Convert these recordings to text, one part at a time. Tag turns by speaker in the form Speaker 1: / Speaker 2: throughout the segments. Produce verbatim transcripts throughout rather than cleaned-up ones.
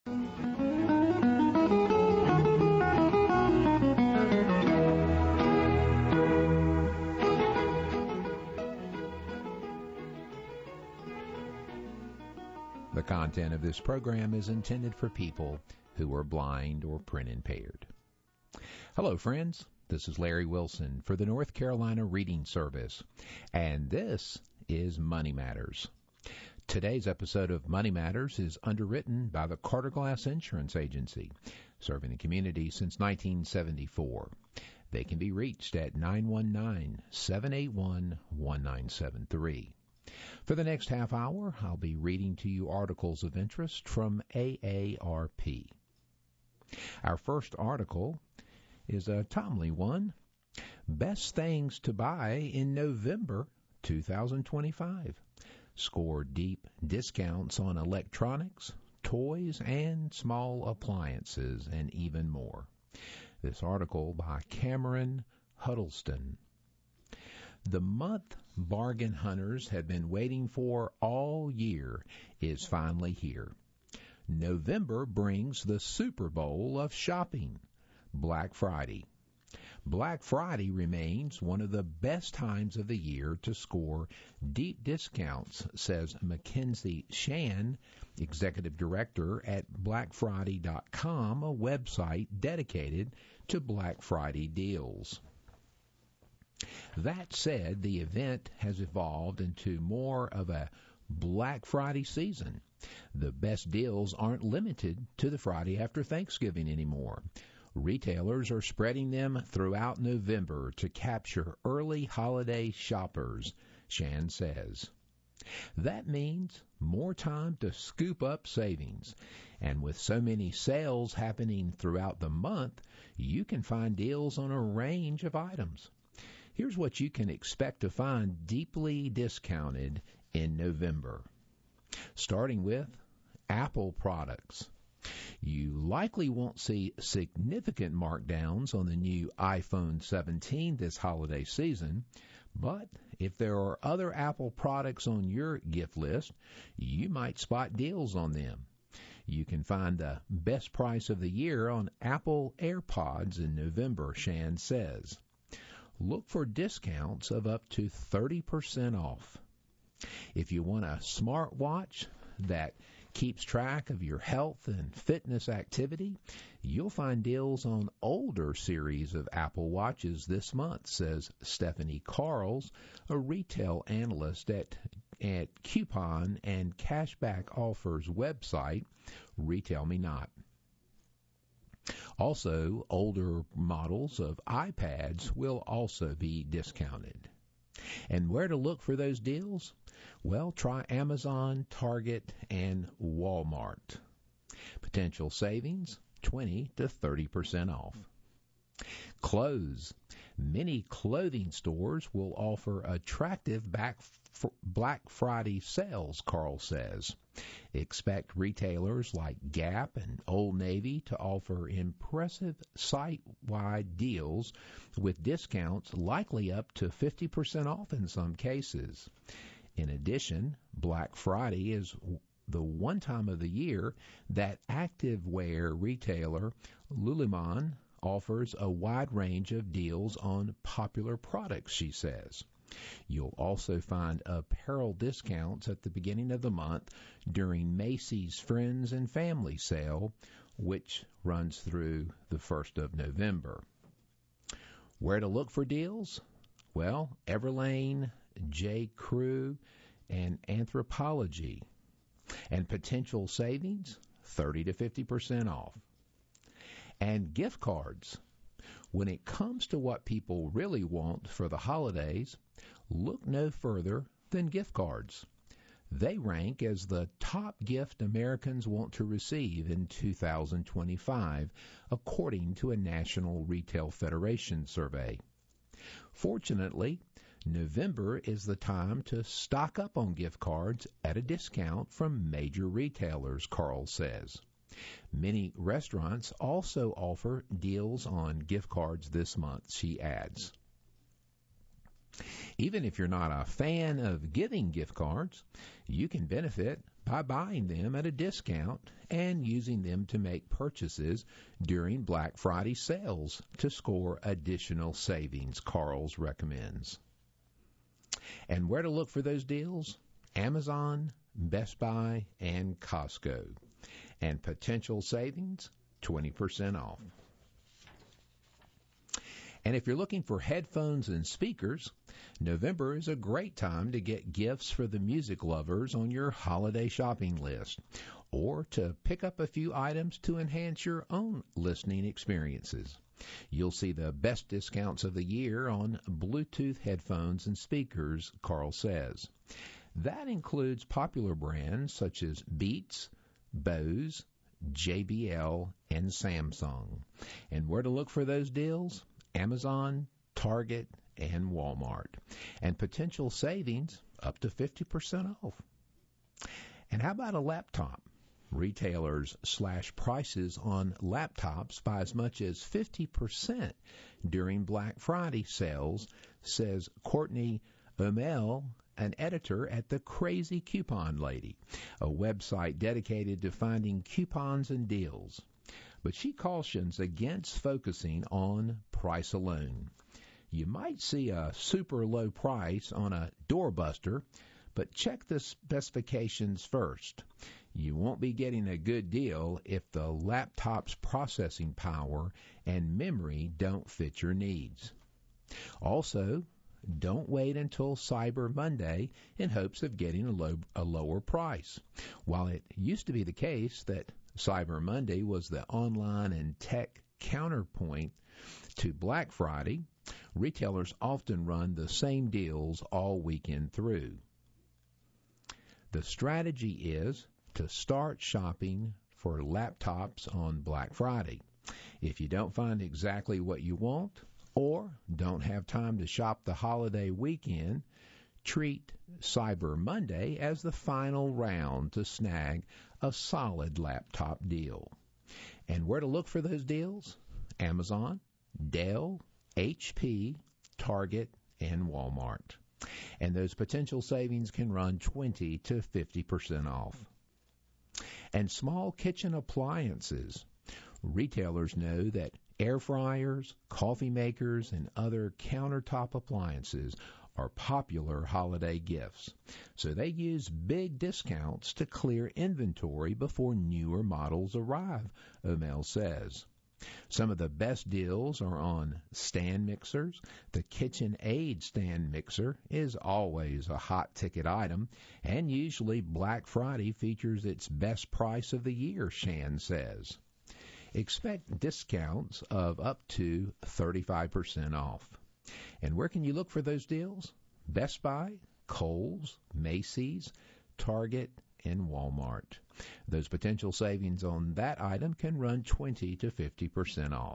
Speaker 1: The content of this program is intended for people who are blind or print impaired. Hello, friends. This is Larry Wilson for the North Carolina Reading Service, and this is Money Matters. Today's episode of Money Matters is underwritten by the Carter Glass Insurance Agency, serving the community since nineteen seventy-four. They can be reached at nine one nine, seven eight one, one nine seven three. For the next half hour, I'll be reading to you articles of interest from A A R P. Our first article is a timely one. Best things to buy in November two thousand twenty-five. Score deep discounts on electronics, toys, and small appliances, and even more. This article by Cameron Huddleston. The month bargain hunters have been waiting for all year is finally here. November brings the Super Bowl of shopping, Black Friday. Black Friday remains one of the best times of the year to score deep discounts, says Mackenzie Shan, Executive Director at Black Friday dot com, a website dedicated to Black Friday deals. That said, the event has evolved into more of a Black Friday season. The best deals aren't limited to the Friday after Thanksgiving anymore. Retailers are spreading them throughout November to capture early holiday shoppers, Shan says. That means more time to scoop up savings. And with so many sales happening throughout the month, you can find deals on a range of items. Here's what you can expect to find deeply discounted in November. Starting with Apple products. You likely won't see significant markdowns on the new iPhone seventeen this holiday season, but if there are other Apple products on your gift list, you might spot deals on them. You can find the best price of the year on Apple AirPods in November, Shan says. Look for discounts of up to thirty percent off. If you want a smartwatch that keeps track of your health and fitness activity, you'll find deals on older series of Apple Watches this month, says Stephanie Carls, a retail analyst at, at coupon and cashback offers website, Retail Me Not. Also, older models of iPads will also be discounted. And where to look for those deals? Well, try Amazon, Target, and Walmart. Potential savings, twenty to thirty percent off. Clothes. Many clothing stores will offer attractive Black Friday sales, Carl says. Expect retailers like Gap and Old Navy to offer impressive site-wide deals with discounts likely up to fifty percent off in some cases. In addition, Black Friday is the one time of the year that activewear retailer Lululemon offers a wide range of deals on popular products, she says. You'll also find apparel discounts at the beginning of the month during Macy's Friends and Family Sale, which runs through the first of November. Where to look for deals? Well, Everlane, J. Crew, and Anthropologie. And potential savings, thirty to fifty percent off. And gift cards. When it comes to what people really want for the holidays, look no further than gift cards. They rank as the top gift Americans want to receive in two thousand twenty-five, according to a National Retail Federation survey. Fortunately, November is the time to stock up on gift cards at a discount from major retailers, Carl says. Many restaurants also offer deals on gift cards this month, she adds. Even if you're not a fan of giving gift cards, you can benefit by buying them at a discount and using them to make purchases during Black Friday sales to score additional savings, Carl's recommends. And where to look for those deals? Amazon, Best Buy, and Costco. And potential savings, twenty percent off. And if you're looking for headphones and speakers, November is a great time to get gifts for the music lovers on your holiday shopping list, or to pick up a few items to enhance your own listening experiences. You'll see the best discounts of the year on Bluetooth headphones and speakers, Carl says. That includes popular brands such as Beats, Bose, J B L, and Samsung. And where to look for those deals? Amazon, Target, and Walmart. And potential savings up to fifty percent off. And how about a laptop? Retailers slash prices on laptops by as much as fifty percent during Black Friday sales, says Courtney Umel, an editor at the Crazy Coupon Lady, a website dedicated to finding coupons and deals. But she cautions against focusing on price alone. You might see a super low price on a doorbuster, but check the specifications first. You won't be getting a good deal if the laptop's processing power and memory don't fit your needs. Also, don't wait until Cyber Monday in hopes of getting a, low, a lower price. While it used to be the case that Cyber Monday was the online and tech counterpoint to Black Friday, retailers often run the same deals all weekend through. The strategy is to start shopping for laptops on Black Friday. If you don't find exactly what you want or don't have time to shop the holiday weekend, treat Cyber Monday as the final round to snag a solid laptop deal. And where to look for those deals? Amazon, Dell, H P, Target, and Walmart. And those potential savings can run twenty to fifty percent off. And small kitchen appliances. Retailers know that air fryers, coffee makers, and other countertop appliances are popular holiday gifts. So they use big discounts to clear inventory before newer models arrive, Umel says. Some of the best deals are on stand mixers. The KitchenAid stand mixer is always a hot ticket item, and usually Black Friday features its best price of the year, Shan says. Expect discounts of up to thirty-five percent off. And where can you look for those deals? Best Buy, Kohl's, Macy's, Target, and Walmart. Those potential savings on that item can run twenty to fifty percent off.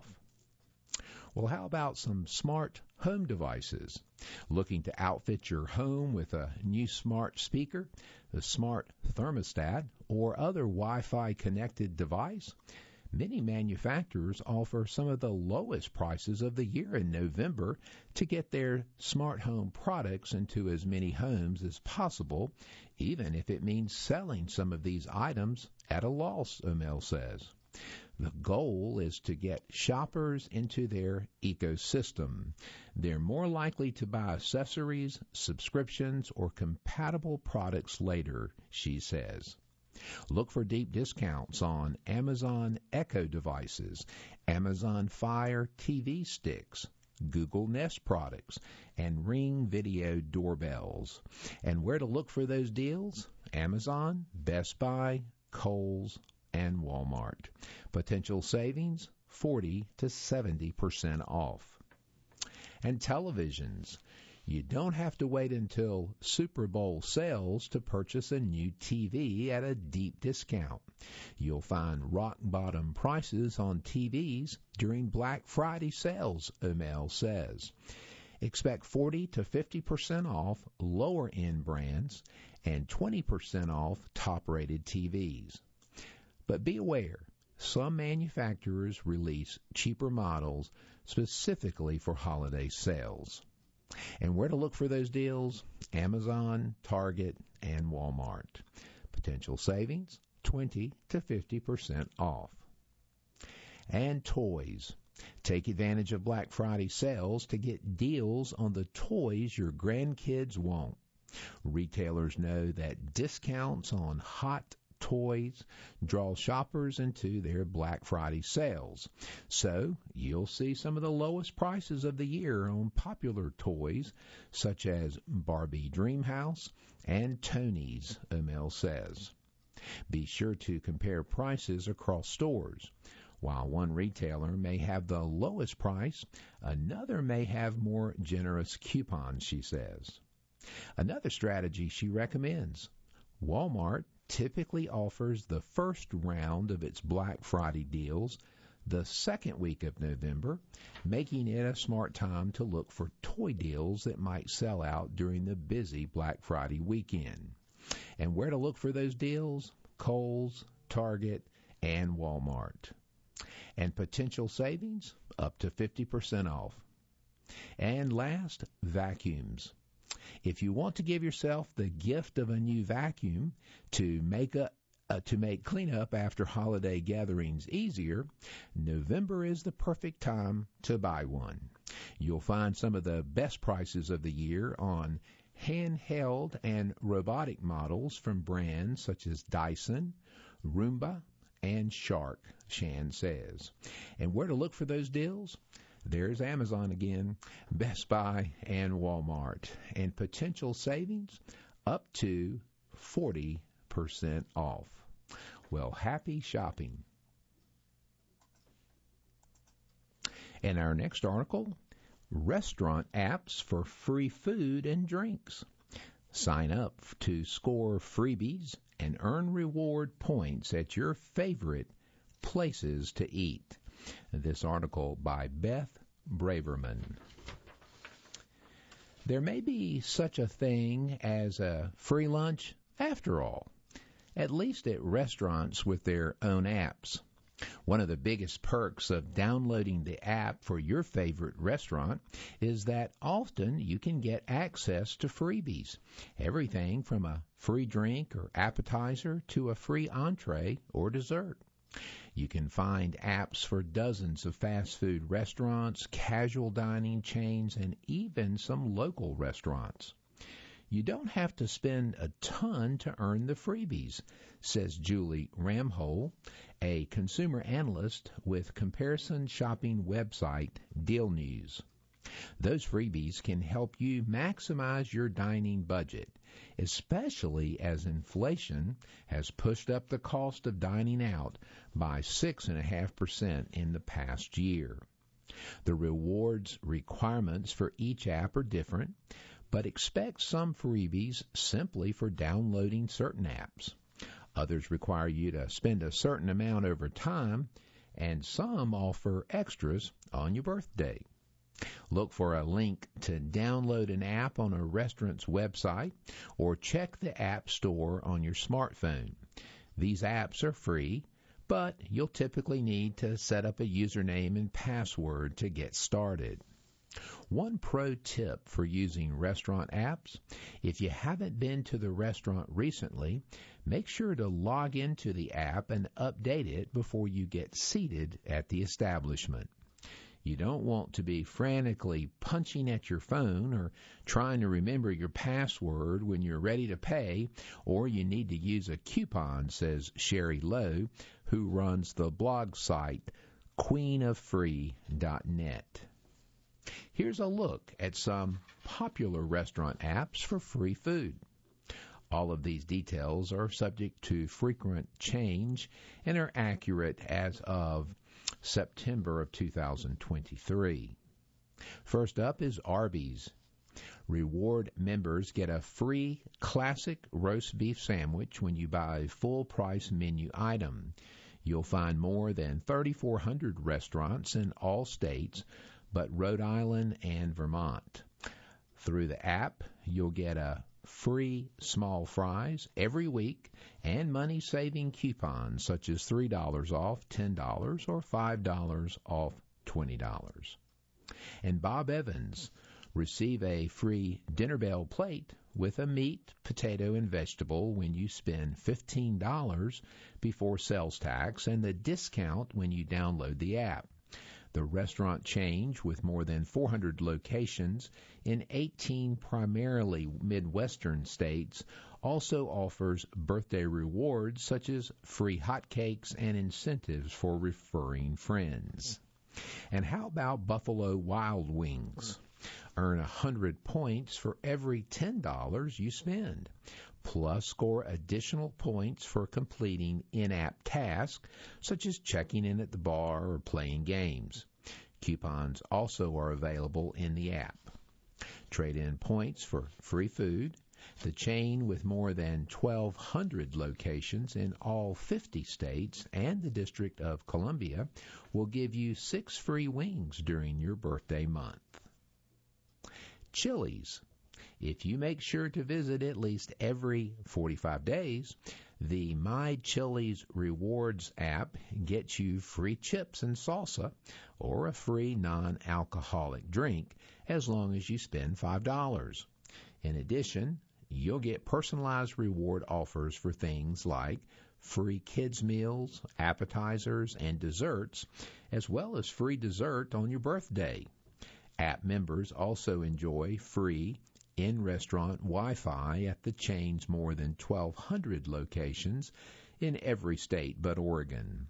Speaker 1: Well, how about some smart home devices? Looking to outfit your home with a new smart speaker, a smart thermostat, or other Wi-Fi connected device? Many manufacturers offer some of the lowest prices of the year in November to get their smart home products into as many homes as possible, even if it means selling some of these items at a loss, Umel says. The goal is to get shoppers into their ecosystem. They're more likely to buy accessories, subscriptions, or compatible products later, she says. Look for deep discounts on Amazon Echo devices, Amazon Fire T V sticks, Google Nest products, and Ring video doorbells. And where to look for those deals? Amazon, Best Buy, Kohl's, and Walmart. Potential savings, forty to seventy percent off. And televisions. You don't have to wait until Super Bowl sales to purchase a new T V at a deep discount. You'll find rock-bottom prices on T Vs during Black Friday sales, Umel says. Expect forty to fifty percent off lower-end brands and twenty percent off top-rated T Vs. But be aware, some manufacturers release cheaper models specifically for holiday sales. And where to look for those deals? Amazon, Target, and Walmart. Potential savings, twenty to fifty percent off. And toys. Take advantage of Black Friday sales to get deals on the toys your grandkids want. Retailers know that discounts on hot toys draw shoppers into their Black Friday sales. So you'll see some of the lowest prices of the year on popular toys such as Barbie Dreamhouse and Tony's, Emil says. Be sure to compare prices across stores. While one retailer may have the lowest price, another may have more generous coupons, she says. Another strategy she recommends. Walmart typically offers the first round of its Black Friday deals the second week of November, making it a smart time to look for toy deals that might sell out during the busy Black Friday weekend. And where to look for those deals? Kohl's, Target, and Walmart. And potential savings up to fifty percent off. And last, vacuums. If you want to give yourself the gift of a new vacuum to make a uh, to make cleanup after holiday gatherings easier, November is the perfect time to buy one. You'll find some of the best prices of the year on handheld and robotic models from brands such as Dyson, Roomba, and Shark, Shan says. And where to look for those deals? There's Amazon again, Best Buy, and Walmart. And potential savings up to forty percent off. Well, happy shopping. And our next article, restaurant apps for free food and drinks. Sign up to score freebies and earn reward points at your favorite places to eat. This article by Beth Braverman. There may be such a thing as a free lunch after all, at least at restaurants with their own apps. One of the biggest perks of downloading the app for your favorite restaurant is that often you can get access to freebies, everything from a free drink or appetizer to a free entree or dessert. You can find apps for dozens of fast food restaurants, casual dining chains, and even some local restaurants. You don't have to spend a ton to earn the freebies, says Julie Ramhole, a consumer analyst with comparison shopping website Deal News. Those freebies can help you maximize your dining budget, especially as inflation has pushed up the cost of dining out by six point five percent in the past year. The rewards requirements for each app are different, but expect some freebies simply for downloading certain apps. Others require you to spend a certain amount over time, and some offer extras on your birthday. Look for a link to download an app on a restaurant's website or check the App Store on your smartphone. These apps are free, but you'll typically need to set up a username and password to get started. One pro tip for using restaurant apps: if you haven't been to the restaurant recently, make sure to log into the app and update it before you get seated at the establishment. You don't want to be frantically punching at your phone or trying to remember your password when you're ready to pay, or you need to use a coupon, says Sherry Lowe, who runs the blog site queen of free dot net. Here's a look at some popular restaurant apps for free food. All of these details are subject to frequent change and are accurate as of September of two thousand twenty-three. First up is Arby's. Reward members get a free classic roast beef sandwich when you buy a full-price menu item. You'll find more than thirty-four hundred restaurants in all states, but Rhode Island and Vermont. Through the app, you'll get a free small fries every week and money-saving coupons such as three dollars off ten dollars or five dollars off twenty dollars. And Bob Evans, Receive a free Dinner Bell plate with a meat, potato, and vegetable when you spend fifteen dollars before sales tax and the discount when you download the app. The restaurant chain, with more than four hundred locations in eighteen primarily Midwestern states, also offers birthday rewards such as free hotcakes and incentives for referring friends. And how about Buffalo Wild Wings? Earn one hundred points for every ten dollars you spend, plus score additional points for completing in-app tasks such as checking in at the bar or playing games. Coupons also are available in the app. Trade in points for free food. The chain, with more than twelve hundred locations in all fifty states and the District of Columbia, will give you six free wings during your birthday month. Chili's. If you make sure to visit at least every forty-five days, the My Chili's Rewards app gets you free chips and salsa or a free non-alcoholic drink as long as you spend five dollars. In addition, you'll get personalized reward offers for things like free kids' meals, appetizers, and desserts, as well as free dessert on your birthday. App members also enjoy free in-restaurant Wi-Fi at the chain's more than twelve hundred locations in every state but Oregon.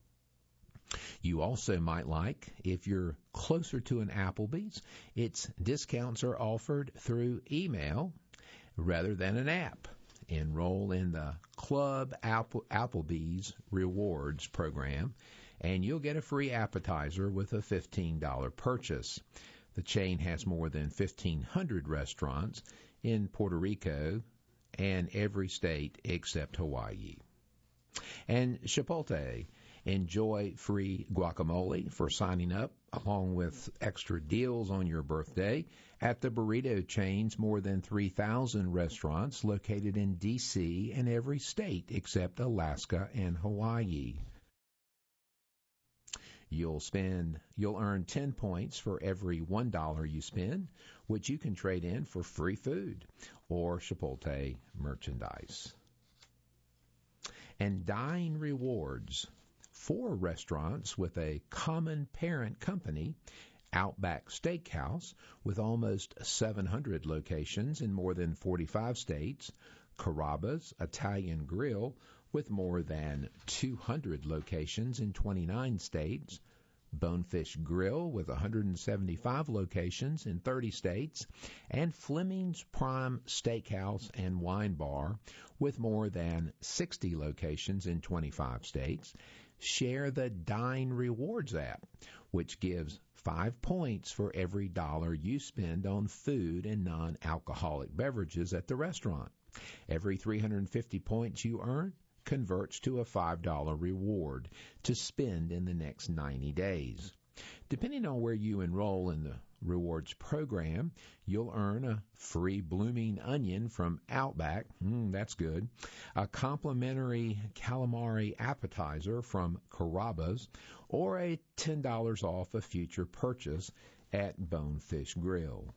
Speaker 1: You also might like, if you're closer to an Applebee's, its discounts are offered through email rather than an app. Enroll in the Club Apple, Applebee's Rewards program, and you'll get a free appetizer with a fifteen dollars purchase. The chain has more than fifteen hundred restaurants in Puerto Rico and every state except Hawaii. And Chipotle. Enjoy free guacamole for signing up, along with extra deals on your birthday at the burrito chain's more than three thousand restaurants located in D C and every state except Alaska and Hawaii. You'll spend, you'll earn ten points for every one dollar you spend, which you can trade in for free food or Chipotle merchandise. And Dine Rewards. Four restaurants with a common parent company, Outback Steakhouse, with almost seven hundred locations in more than forty-five states, Carrabba's Italian Grill, with more than two hundred locations in twenty-nine states, Bonefish Grill with one hundred seventy-five locations in thirty states, and Fleming's Prime Steakhouse and Wine Bar with more than sixty locations in twenty-five states. Share the Dine Rewards app, which gives five points for every dollar you spend on food and non-alcoholic beverages at the restaurant. Every three hundred fifty points you earn converts to a five dollars reward to spend in the next ninety days. Depending on where you enroll in the rewards program, you'll earn a free blooming onion from Outback. Mm, that's good. A complimentary calamari appetizer from Carrabba's, or a ten dollars off a future purchase at Bonefish Grill.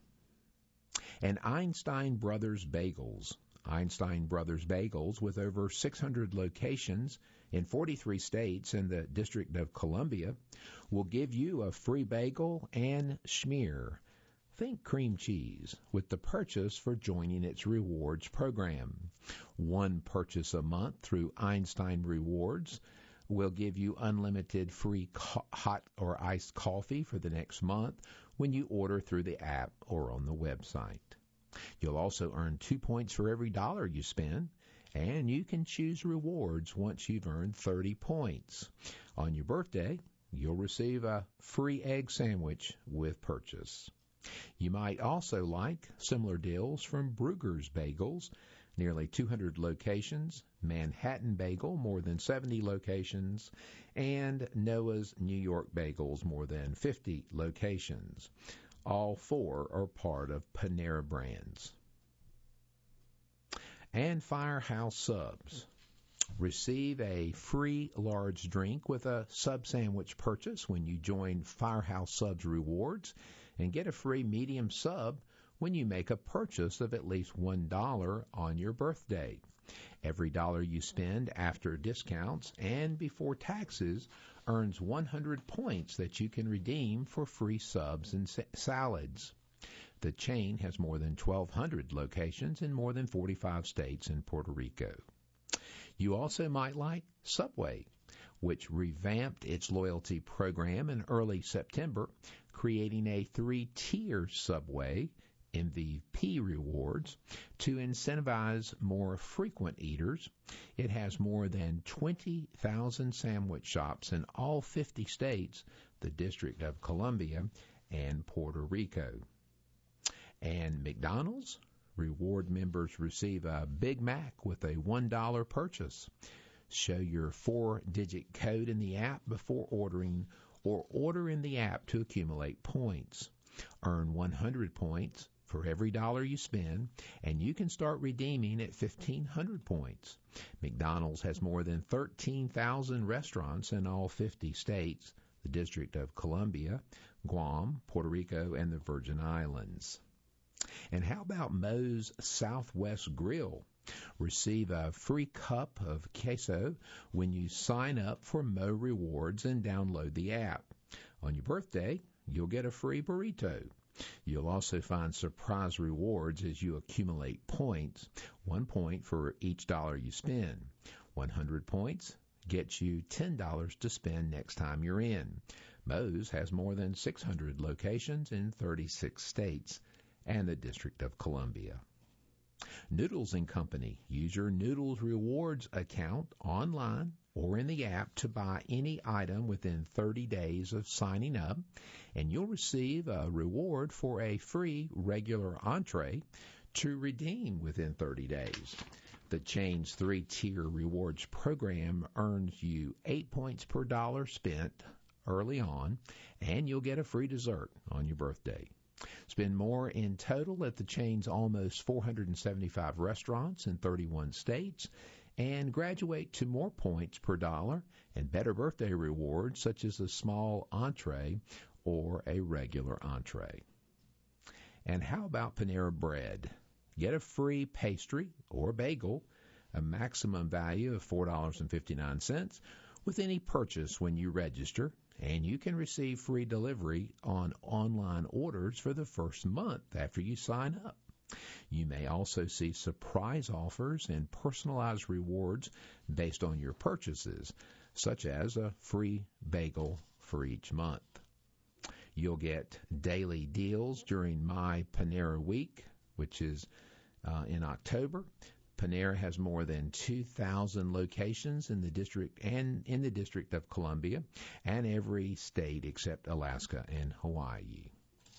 Speaker 1: And Einstein Brothers Bagels. Einstein Brothers Bagels, with over six hundred locations in forty-three states and the District of Columbia, will give you a free bagel and schmear. Think cream cheese with the purchase for joining its rewards program. One purchase a month through Einstein Rewards will give you unlimited free co- hot or iced coffee for the next month when you order through the app or on the website. You'll also earn two points for every dollar you spend, and you can choose rewards once you've earned thirty points. On your birthday, you'll receive a free egg sandwich with purchase. You might also like similar deals from Bruegger's Bagels, nearly two hundred locations, Manhattan Bagel, more than seventy locations, and Noah's New York Bagels, more than fifty locations. All four are part of Panera Brands. And Firehouse Subs. Receive a free large drink with a sub sandwich purchase when you join Firehouse Subs Rewards and get a free medium sub when you make a purchase of at least one dollar on your birthday. Every dollar you spend after discounts and before taxes earns one hundred points that you can redeem for free subs and sa- salads. The chain has more than twelve hundred locations in more than forty-five states and Puerto Rico. You also might like Subway, which revamped its loyalty program in early September, creating a three-tier Subway M V P rewards to incentivize more frequent eaters. It has more than twenty thousand sandwich shops in all fifty states, the District of Columbia, and Puerto Rico. And McDonald's, reward members receive a Big Mac with a one dollar purchase. Show your four-digit code in the app before ordering, or order in the app to accumulate points. Earn one hundred points for every dollar you spend, and you can start redeeming at fifteen hundred points. McDonald's has more than thirteen thousand restaurants in all fifty states, the District of Columbia, Guam, Puerto Rico, and the Virgin Islands. And how about Moe's Southwest Grill? Receive a free cup of queso when you sign up for Moe Rewards and download the app. On your birthday, you'll get a free burrito. You'll also find surprise rewards as you accumulate points, one point for each dollar you spend. one hundred points gets you ten dollars to spend next time you're in. Moe's has more than six hundred locations in thirty-six states and the District of Columbia. Noodles and Company. Use your Noodles Rewards account online or in the app to buy any item within thirty days of signing up, and you'll receive a reward for a free regular entree to redeem within thirty days. The chain's three-tier rewards program earns you eight points per dollar spent early on, and you'll get a free dessert on your birthday. Spend more in total at the chain's almost four hundred seventy-five restaurants in thirty-one states, and graduate to more points per dollar and better birthday rewards such as a small entree or a regular entree. And how about Panera Bread? Get a free pastry or bagel, a maximum value of four dollars and fifty-nine cents, with any purchase when you register, and you can receive free delivery on online orders for the first month after you sign up. You may also see surprise offers and personalized rewards based on your purchases, such as a free bagel for each month. You'll get daily deals during My Panera Week, which is uh, in October. Panera has more than two thousand locations in the district and in the District of Columbia and every state except Alaska and Hawaii.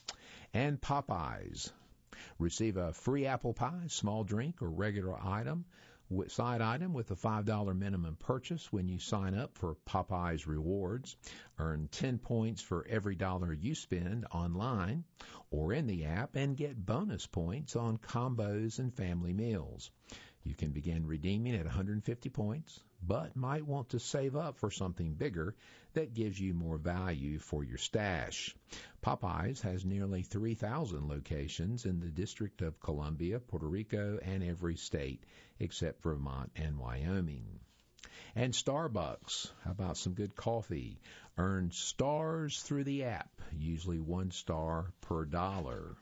Speaker 1: And Popeyes. Receive a free apple pie, small drink, or regular item, side item with a five dollars minimum purchase when you sign up for Popeyes Rewards. Earn ten points for every dollar you spend online or in the app, and get bonus points on combos and family meals. You can begin redeeming at one hundred fifty points, but might want to save up for something bigger that gives you more value for your stash. Popeyes has nearly three thousand locations in the District of Columbia, Puerto Rico, and every state except Vermont and Wyoming. And Starbucks, how about some good coffee? Earn stars through the app, usually one star per dollar.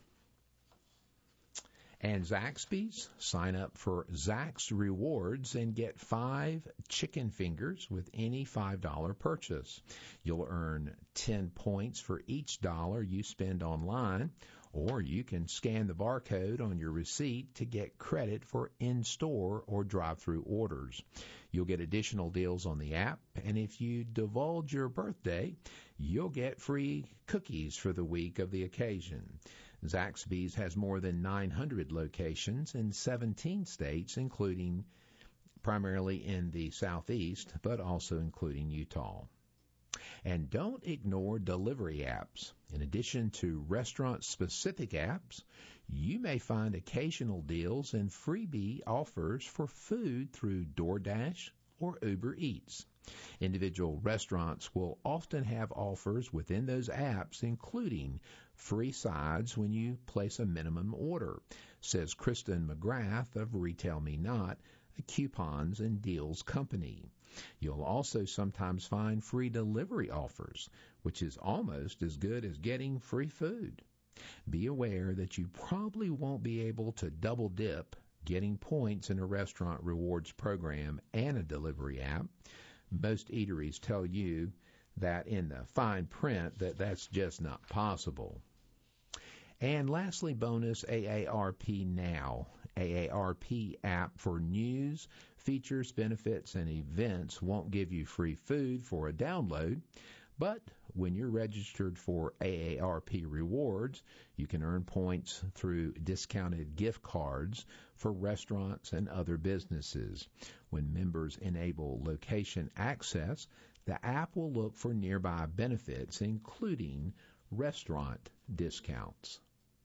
Speaker 1: And Zaxby's, sign up for Zax Rewards and get five chicken fingers with any five dollars purchase. You'll earn ten points for each dollar you spend online, or you can scan the barcode on your receipt to get credit for in-store or drive-through orders. You'll get additional deals on the app, and if you divulge your birthday, you'll get free cookies for the week of the occasion. Zaxby's has more than nine hundred locations in seventeen states, including primarily in the Southeast, but also including Utah. And don't ignore delivery apps. In addition to restaurant-specific apps, you may find occasional deals and freebie offers for food through DoorDash or Uber Eats. Individual restaurants will often have offers within those apps, including free sides when you place a minimum order, says Kristen McGrath of Retail Me Not, a coupons and deals company. You'll also sometimes find free delivery offers, which is almost as good as getting free food. Be aware that you probably won't be able to double dip getting points in a restaurant rewards program and a delivery app. Most eateries tell you that in the fine print that that's just not possible. And lastly, bonus A A R P Now, A A R P app for news, features, benefits, and events won't give you free food for a download, but when you're registered for A A R P Rewards, you can earn points through discounted gift cards for restaurants and other businesses. When members enable location access, the app will look for nearby benefits, including restaurant discounts.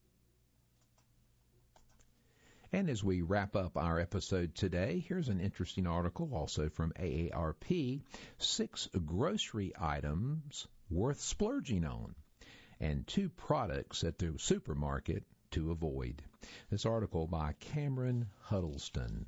Speaker 1: And as we wrap up our episode today, here's an interesting article also from A A R P, Six Grocery Items Worth Splurging On, and Two Products at the Supermarket to Avoid. This article by Cameron Huddleston.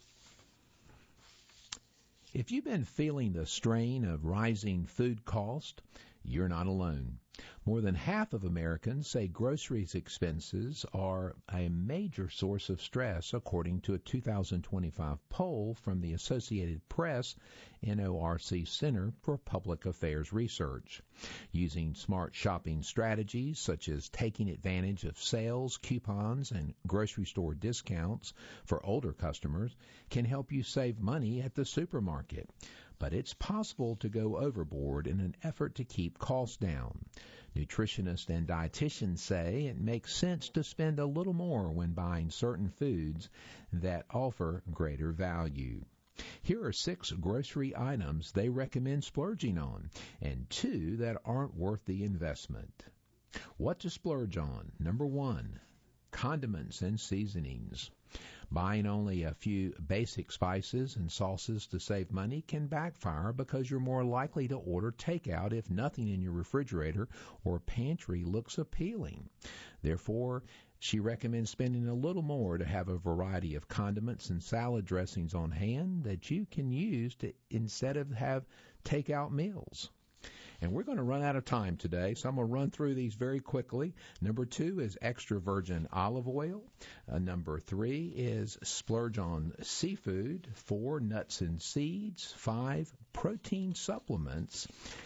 Speaker 1: If you've been feeling the strain of rising food cost, you're not alone. More than half of Americans say groceries expenses are a major source of stress, according to a two thousand twenty-five poll from the Associated Press N O R C Center for Public Affairs Research. Using smart shopping strategies such as taking advantage of sales, coupons, and grocery store discounts for older customers can help you save money at the supermarket. But it's possible to go overboard in an effort to keep costs down. Nutritionists and dietitians say it makes sense to spend a little more when buying certain foods that offer greater value. Here are six grocery items they recommend splurging on, and two that aren't worth the investment. What to splurge on? Number one, condiments and seasonings. Buying only a few basic spices and sauces to save money can backfire because you're more likely to order takeout if nothing in your refrigerator or pantry looks appealing. Therefore, she recommends spending a little more to have a variety of condiments and salad dressings on hand that you can use to instead of have takeout meals. And we're going to run out of time today, so I'm going to run through these very quickly. Number two is extra virgin olive oil. Uh, number three is splurge on seafood. Four, nuts and seeds. Five, protein supplements.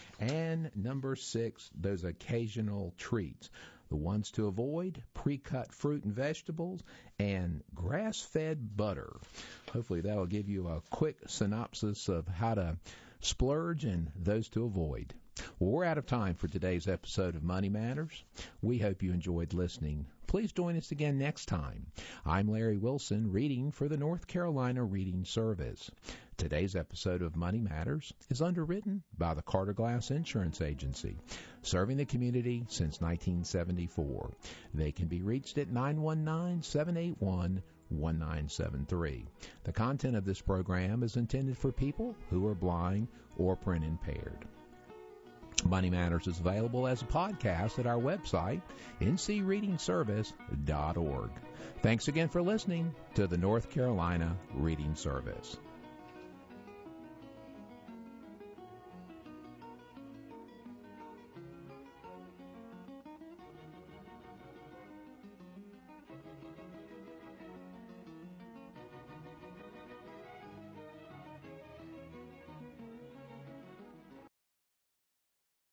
Speaker 1: And number six, those occasional treats. The ones to avoid, pre-cut fruit and vegetables, and grass-fed butter. Hopefully that will give you a quick synopsis of how to splurge and those to avoid. Well, we're out of time for today's episode of Money Matters. We hope you enjoyed listening. Please join us again next time. I'm Larry Wilson, reading for the North Carolina Reading Service. Today's episode of Money Matters is underwritten by the Carter Glass Insurance Agency, serving the community since nineteen seventy-four. They can be reached at nine one nine, seven eight one, one nine seven three. The content of this program is intended for people who are blind or print impaired. Money Matters is available as a podcast at our website, n c reading service dot org. Thanks again for listening to the North Carolina Reading Service.